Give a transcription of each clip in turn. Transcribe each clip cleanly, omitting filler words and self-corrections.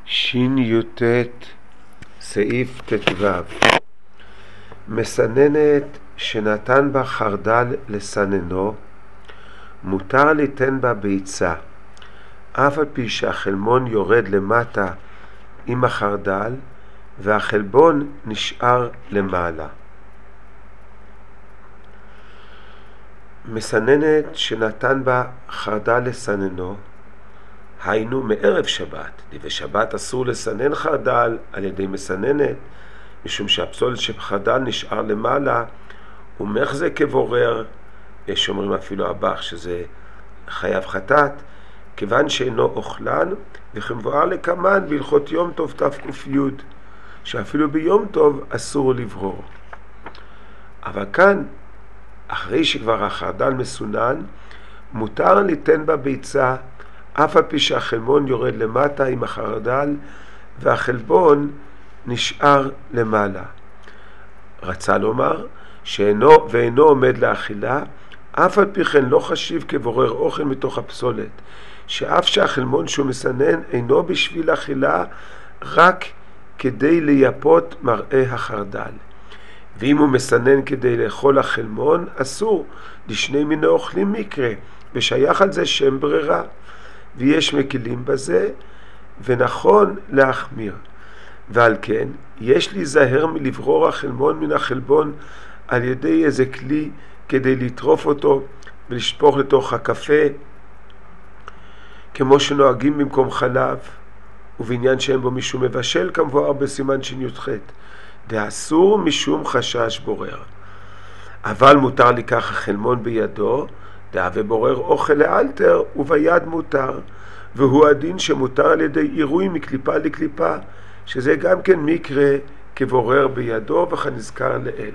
שי"ט סעיף ט"ו. מסננת שנתן בה חרדל לסננו, מותר ליתן בה ביצה, אף על פי שהחלמון יורד למטה עם החרדל והחלבון נשאר למעלה. מסננת שנתן בה חרדל לסננו, היינו מערב שבת, ובשבת אסור לסנן חרדל על ידי מסננת, משום שהפסולת שבחרדל נשאר למעלה, ומחזה כבורר, יש אומרים אפילו הבח שזה חייב חטאת, כיוון שאינו אוכלן, וכמבואר לקמן בהלכות יום טוב תק"י, שאפילו ביום טוב אסור לברור. אבל כאן, אחרי שכבר החרדל מסונן, מותר ליתן בה ביצה, אף על פי שהחלבון יורד למטה עם החרדל והחלבון נשאר למעלה. רצה לומר ואינו עומד לאכילה, אף על פי כן לא חשיב כבורר אוכל מתוך הפסולת, שאף שהחלבון שהוא מסנן אינו בשביל אכילה, רק כדי לייפות מראה החרדל. ואם הוא מסנן כדי לאכול החלבון, אסור, לשני מיני אוכלים מקרה, ושייך על זה שם ברירה, ויש מקילים בזה, ונכון להחמיר. ועל כן, יש להיזהר מלברור החלבון מן החלבון על ידי איזה כלי כדי לטרוף אותו ולשפוך לתוך הקפה, כמו שנוהגים במקום חלב, ובעניין שאין בו משום מבשל, כמבואר בסימן שי"ח, ואסור משום חשש בורר. אבל מותר לקח החלבון בידו, דהווה בורר אוכל לאלתר, וביד מותר, והוא הדין שמותר על ידי עירוי מקליפה לקליפה, שזה גם כן מקרה כבורר בידו, וכנזכר לאל.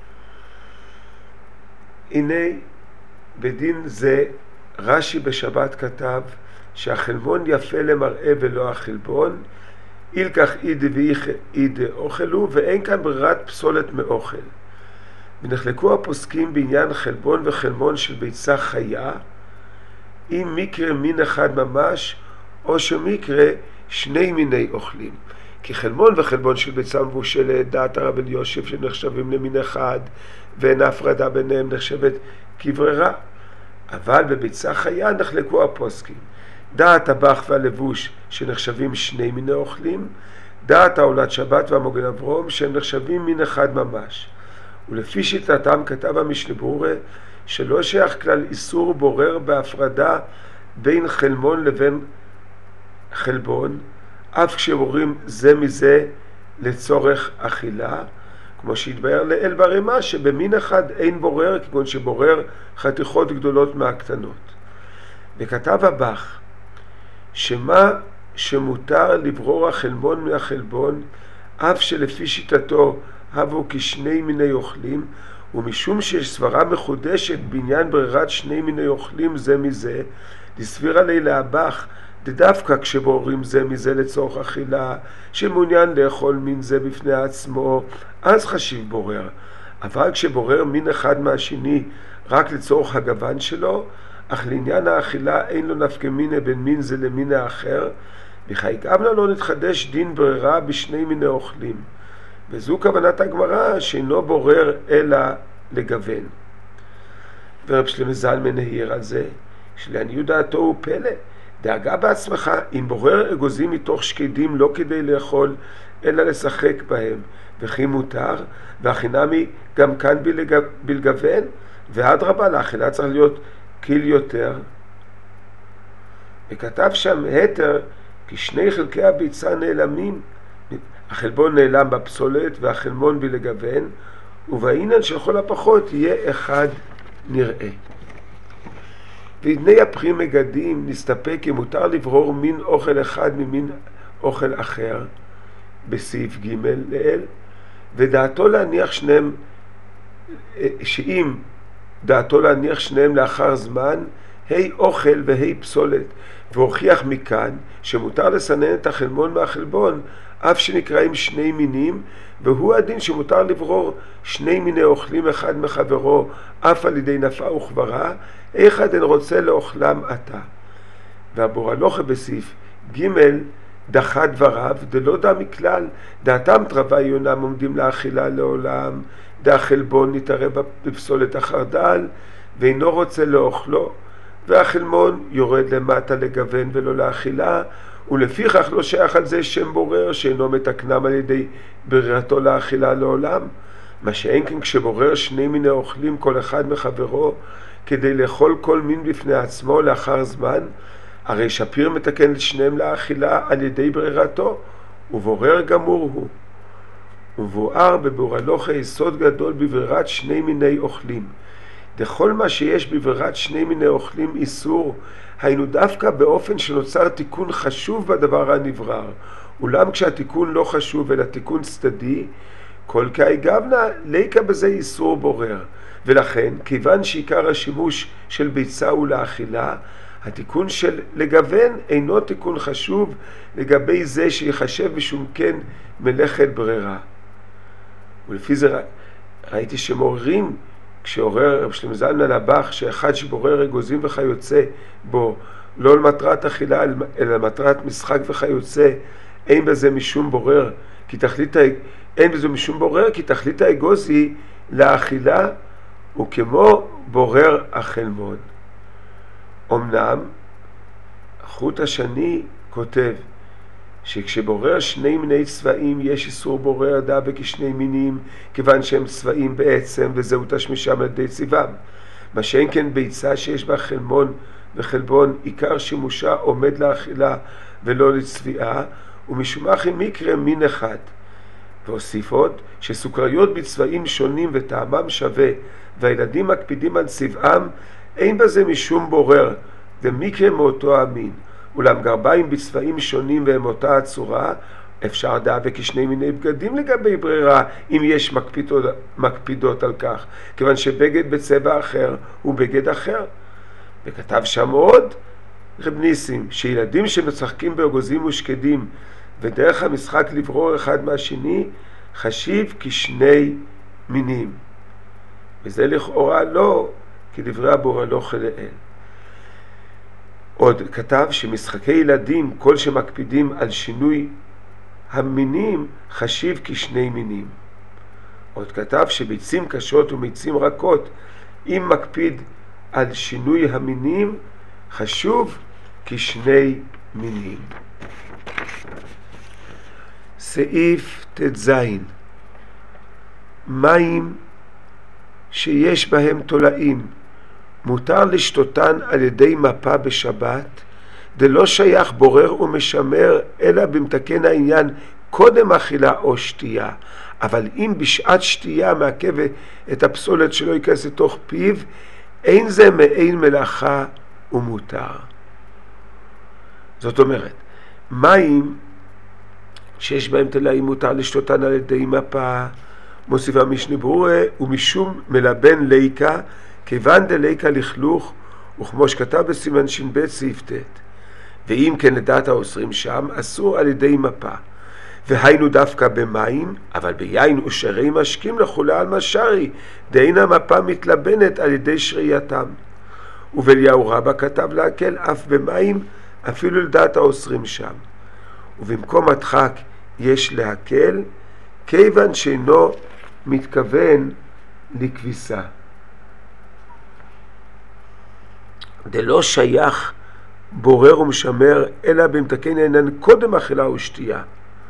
הנה בדין זה רש"י בשבת כתב שהחלבון יפה למראה ולא החלבון, אילקח אידה ואידה אוכלו, ואין כאן ברירת פסולת מאוכל. ונחלקו הפוסקים בעניין חלבון וחלבון של ביצה חיה, אם מקרה מין אחד ממש, או שמקרה שני מיני אוכלים. כי חלבון וחלבון של ביצה מבושלת, דעת הרב אלישיב שנחשבים למין אחד, ואין הפרדה ביניהם, נחשבת כברירה. אבל בביצה חיה נחלקו הפוסקים. דעת הבח והלבוש שנחשבים שני מיני אוכלים, דעת העולת שבת והמוגן אברום שהם נחשבים מין אחד ממש. ולפי שיטתם כתב המשנה ברורה שלא שייך כלל איסור בורר בהפרדה בין חלבון לבין חלבון, אף כשבוררים זה מזה לצורך אכילה, כמו שהתבהר לאל ברמה שבמין אחד אין בורר, כגון שבורר חתיכות גדולות מהקטנות. וכתב הבח שמה שמותר לברור החלבון מהחלבון, אף שלפי שיטתו הבו כשני מיני אוכלים, ומשום שיש סברה מחודשת בעניין ברירת שני מיני אוכלים זה מזה, לסביר עלי להבח דווקא כשבוררים זה מזה לצורך אכילה, שמעוניין לאכול מין זה בפני עצמו, אז חשיב בורר. אבל כשבורר מין אחד מהשני רק לצורך הגוון שלו, אך לעניין האכילה אין לו נפקא מינה בין מין זה למין האחר, וכי גם לא נתחדש דין ברירה בשני מיני אוכלים. וזו כוונת הגמרא שאינו בורר אלא לגוון. ורב שלמה זלמן העיר על זה, שלעניות דעתו הוא פלא, דאגה בעצמך אם בורר אגוזים מתוך שקדים לא כדי לאכול אלא לשחק בהם, וכי מותר, והחינמי גם כאן בלגוון, ואדרבה לאכילה צריך להיות קיל יותר. וכתב שם היתר כי שני חלקי הביצה נעלמים, החלבון נעלם בפסולת והחלבון בלגוון, ובעניין של כל הפחות יהיה אחד נראה. ועדני הפרי מגדים נסתפק כי מותר לברור מין אוכל אחד ממין אוכל אחר בסעיף ג' לאל, ודעתו להניח שניהם, שאם דעתו להניח שניהם לאחר זמן, היי אוכל והי פסולת, והוכיח מכאן שמותר לסנן את החלבון מהחלבון, אף שנקראים שני מינים, והוא הדין שמותר לברור שני מיני אוכלים אחד מחברו, אף על ידי נפעה וכברה, אחד אין רוצה לאוכלם עתה. והבורלוכה בסעיף ג' דחה דבריו, דלא דע מכלל, דעתם תרווה יונם עומדים לאכילה לעולם, דע חלבון נתערב בפסולת החרדל, ואינו רוצה לאוכלו, והחלמון יורד למטה לגוון ולא לאכילה, ולפיכך לא שייך על זה שם בורר שאינו מתקנם על ידי ברירתו לאכילה לעולם. מה שאין כן כשבורר שני מיני אוכלים כל אחד מחברו כדי לאכול כל מין בפני עצמו לאחר זמן, הרי שפיר מתקן לשניהם לאכילה על ידי ברירתו, ובורר גמור הוא. ובואר בביאור הלכה יסוד גדול בברירת שני מיני אוכלים. דכל מה שיש בברירת שני מיני אוכלים איסור, היינו דווקא באופן שנוצר תיקון חשוב בדבר הנברר. אולם כשהתיקון לא חשוב אלא תיקון צדדי, כל כאי גבנה ליקה בזה איסור בורר. ולכן, כיוון שעיקר השימוש של ביצה הוא לאכילה, התיקון של לגוון אינו תיקון חשוב לגבי זה שיחשב משום כן מלאכת ברירה. ולפי זה ראיתי שמעוררים, כשעורר רב שלמה זלמן לבח, שאחד שבורר אגוזים וכיוצא בו, לא למטרת אכילה אלא למטרת משחק וכיוצא, אין בזה משום בורר, כי תכלית האגוז היא לאכילה, וכמו בורר החלמון. אמנם החוט השני כותב שכשבורר שני מיני צבעים יש איסור בורר דווקא כשני מינים, כיוון שהם צבעים בעצם וזהו תשמישם על ידי צבעם. מה שאין כן ביצה שיש בה חלמון וחלבון, עיקר שימושה עומד לאכילה ולא לצביעה, ומשום אחי מקרה מין אחד. והוסיף עוד שסוכריות בצבעים שונים וטעמם שווה והילדים מקפידים על צבעם, אין בזה משום בורר, ומקרה מאותו המין. אולם גרביים בצבעים שונים והם אותה הצורה, אפשר דווקא כשני מיני בגדים לגבי ברירה, אם יש מקפידות על כך, כיוון שבגד בצבע אחר הוא בגד אחר. וכתב שם עוד רב ניסים, שילדים שמשחקים באגוזים ושקדים, ודרך המשחק לברור אחד מהשני, חשיב כשני מינים. וזה לכאורה לא, כי דברי הבור הלוך לאל. עוד כתב שמשחקי ילדים, כל שמקפידים על שינוי המינים, חשיב כשני מינים. עוד כתב שביצים קשות ומיצים רכות, אם מקפיד על שינוי המינים, חשוב כשני מינים. סעיף ט"ז. מים שיש בהם תולעים מותר לשתותן על ידי מפה בשבת, דלא שייך בורר ומשמר אלא במתקן העניין קודם אכילה או שתייה, אבל אם בשעת שתייה מעכב את הפסולת שלא ייכנס לתוך פיו, אין זה מעין מלאכה ומותר. זאת אומרת, מים שיש בהם תולעים מותר לשתותן על ידי מפה, מוסיף המשנה ברורה, ומשום מלבן ליקה, כיוון דליקה לכלוך, וכמו שכתב בסימן ש"ב סעיף ט'. ואם כן לדעת האוסרים שם, אסור על ידי מפה. והיינו דווקא במים, אבל ביין ושרי משקים לכולה על משרי, דאין המפה מתלבנת על ידי שרייתם. ובאליהו רבא כתב להקל אף במים, אפילו לדעת האוסרים שם. ובמקום הדחק יש להקל, כיוון שאינו מתכוון לכביסה. דלא שייך בורר ומשמר אלא במתקן העניין קודם אכילה ושתייה.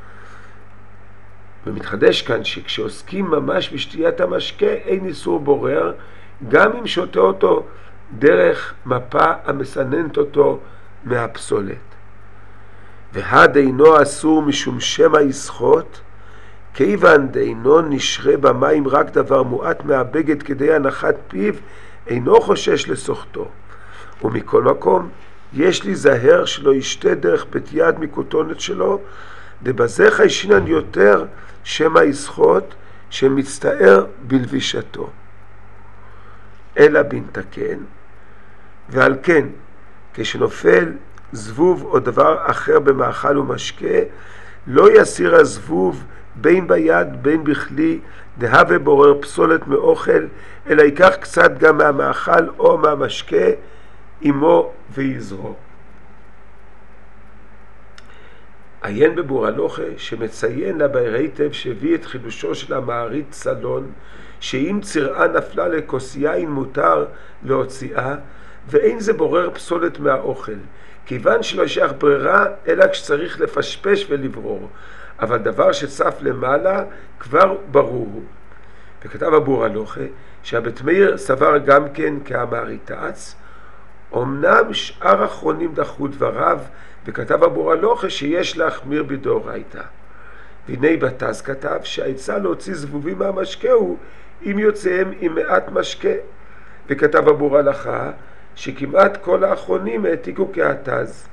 ומתחדש כאן שכשעוסקים ממש בשתיית המשקה אין איסור בורר, גם אם שותה אותו דרך מפה המסננת אותו מהפסולת. והדאינו אסור משום שמא יסחוט, כיוון דאינו נשרה במים רק דבר מועט מהבגד כדי הנחת פיו, אינו חושש לסוחתו. ומכל מקום יש לי זהר שלא ישתה דרך בית יד מכותונת שלו, דבזה חיישינן יותר שמא יסחוט, שמצטער בלבישתו. אלא בנתקן, ועל כן כשנופל זבוב או דבר אחר במאכל ומשקה, לא יסיר הזבוב בין ביד בין בכלי דהווה בורר פסולת מאוכל, אלא ייקח קצת גם מהמאכל או מהמשקה עמו ויזרוק. עיין בבור הלוכה שמציין לה בהר היטב שהביא את חידושו של המעריץ צלון, שאם צירעה נפלה לכוס יין מותר להוציאה, ואין זה בורר פסולת מהאוכל, כיוון שלא יש ברירה אלא כשצריך לפשפש ולברור, אבל דבר שצף למעלה כבר ברור הוא. וכתב הבור הלוכה שהבית מאיר סבר גם כן כהמעריטץ, אמנם שאר אחרונים דחו דבריו, וכתב הבור הלוכה שיש להחמיר בדאורייתא. והנה בתז כתב שהעצה להוציא זבובים מהמשקה הוא אם יוצאיהם עם מעט משקה, וכתב הבור הלכה שכמעט כל האחרונים העתיקו כהתז.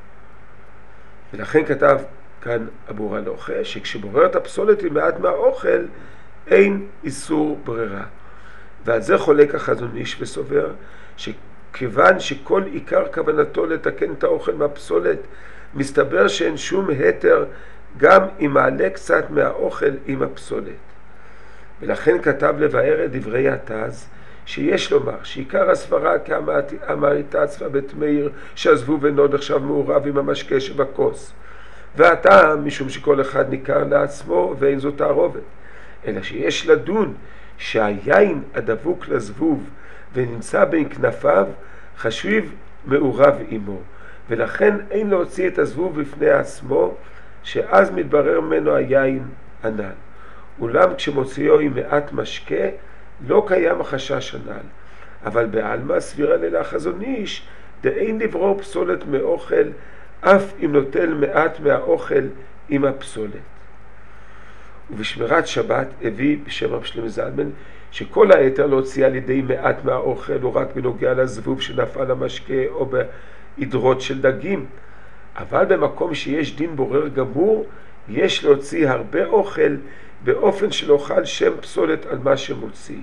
ולכן כתב כאן הבור הלוכה שכשבוררת הפסולת עם מעט מהאוכל אין איסור ברירה. ועל זה חולק החזון איש וסובר שכיוון שכל עיקר כוונתו לתקן את האוכל מהפסולת, מסתבר שאין שום היתר גם אם מעלה קצת מהאוכל עם הפסולת. ולכן כתב לבאר את דברי התז שיש לומר שעיקר הסברה כהמעריטץ והבית מאיר שעזבו ואינו נחשב מעורב עם המשקה שבכוס, והטעם משום שכל אחד ניכר לעצמו ואין זו תערובת, אלא שיש לדון שהיין הדבוק לזבוב ונמצא בין כנפיו חשיב מעורב עמו, ולכן אין להוציא את הזבוב בפני עצמו, שאז מתברר ממנו היין הנ"ל. אולם כשמוציאו עם מעט משקה לא קיים החשש הנ"ל, אבל בעלמא סבירה לילה החזון איש דאין לברור פסולת מאוכל אף אם נוטל מעט מהאוכל עם הפסולת. ובשמירת שבת הביא בשם רב שלמה זלמן שכל היתר להוציא על ידי מעט מהאוכל הוא רק בנוגע לזבוב שנפל המשקה או בהדרות של דגים, אבל במקום שיש דין בורר גמור יש להוציא הרבה אוכל באופן שלא חל שם פסולת על מה שמוציא.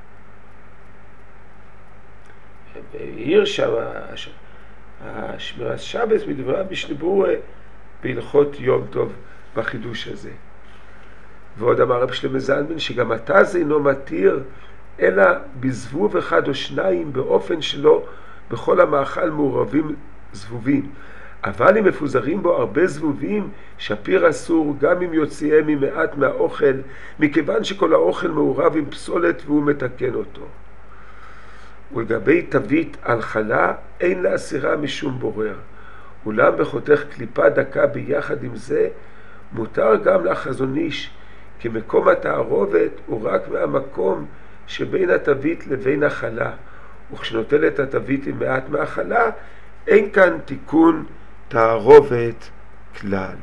והעיר שם השמירת שבת מדברה בשלבור בהלכות יום טוב בחידוש הזה. ועוד אמר רב שלמה זלמן שגם התז אינו מתיר אלא בזבוב אחד או שניים באופן שלא בכל המאכל מעורבים זבובים, אבל אם מפוזרים בו הרבה זבובים שפיר אסור גם אם יוציאם ממעט מהאוכל, מכיוון שכל האוכל מעורב עם פסולת והוא מתקן אותו. ולגבי תווית על חלה אין לאסירה משום בורר, אולם בחותך קליפה דקה ביחד עם זה מותר גם לחזון איש, כי מקום התערובת הוא רק מהמקום שבין התווית לבין החלה, וכשנוטלת התווית עם מעט מהחלה אין כאן תיקון תערובת כלל.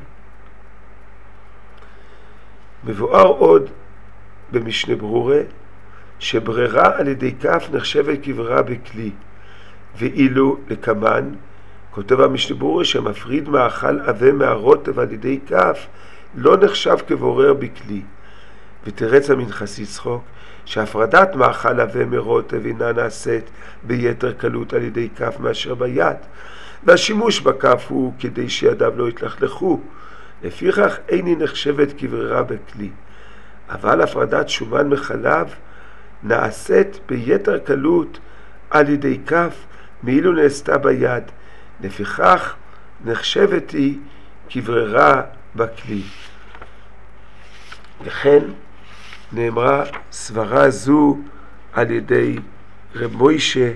מבואר עוד במשנה ברורה שברירה על ידי כף נחשבת כברירה בכלי, ואילו לקמן כותב המשנה ברורה שמפריד מאכל עבה מהרוטב על ידי כף לא נחשב כבורר בכלי. ותרץ המנחס יצחוק שהפרדת מאכל עבה מרוטב אינה נעשית ביתר קלות על ידי כף מאשר ביד, והשימוש בכף הוא כדי שידיו לא יתלכלכו, לפיכך איני נחשבת כברירה בכלי. אבל הפרדת שומן מחלב נעשית ביתר קלות על ידי כף מאילו נעשתה ביד, לפיכך נחשבת היא כברירה בכלי. לכן נאמרה סברה זו על ידי רב מוישה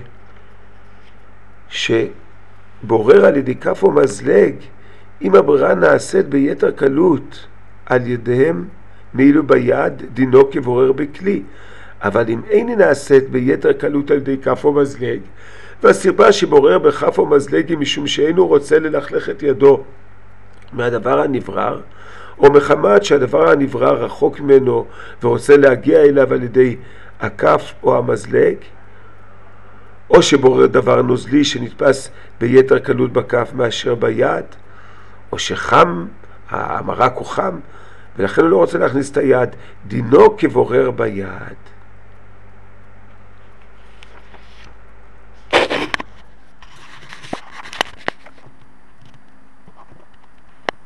שבורר על ידי כף או מזלג אם הברירה נעשית ביתר קלות על ידיהם מאילו ביד דינו כבורר בכלי, אבל אם איני נעשית ביתר קלות על ידי כף או מזלג, והסיבה שבורר בכף או מזלג היא משום שאינו רוצה ללכלך את ידו מהדבר הנברר, או מחמת שהדבר הנברר רחוק ממנו ורוצה להגיע אליו על ידי הכף או המזלג, או שבורר דבר נוזלי שנתפס ביתר קלות בכף מאשר ביד, או שחם, המרק הוא חם ולכן הוא לא רוצה להכניס את היד, דינו כבורר ביד.